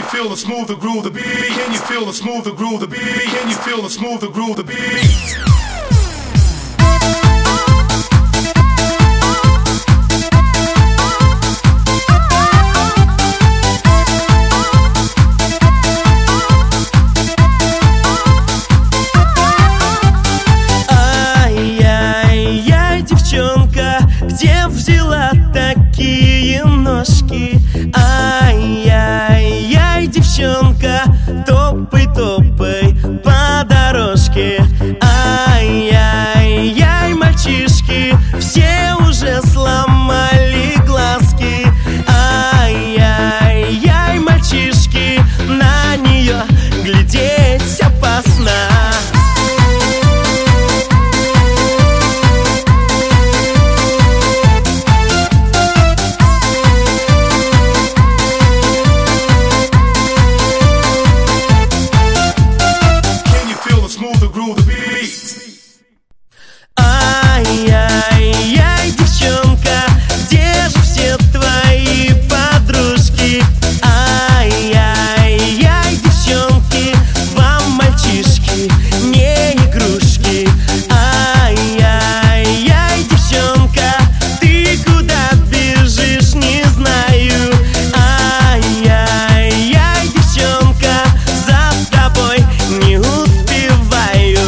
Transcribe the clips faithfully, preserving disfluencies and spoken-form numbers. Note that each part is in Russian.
feel the smooth, the groove, the beat? Can you feel the smooth, the groove, the beat? Can you feel the smooth, the groove, the beat? Где взяла такие ножки? Ай-яй-яй, девчонка, топай-топай по дорожке. Ай-яй-яй, мальчишки, все уже сломали глазки. Ай-яй-яй, мальчишки, на нее глядеть опасно. Ай-яй-яй, девчонка, где же все твои подружки? Ай-яй-яй, девчонки, вам мальчишки не игрушки. Ай-яй-яй, девчонка, ты куда бежишь, не знаю. Ай-яй-яй, девчонка, за тобой не успеваю.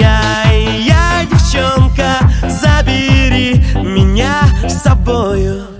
Забери меня с собою.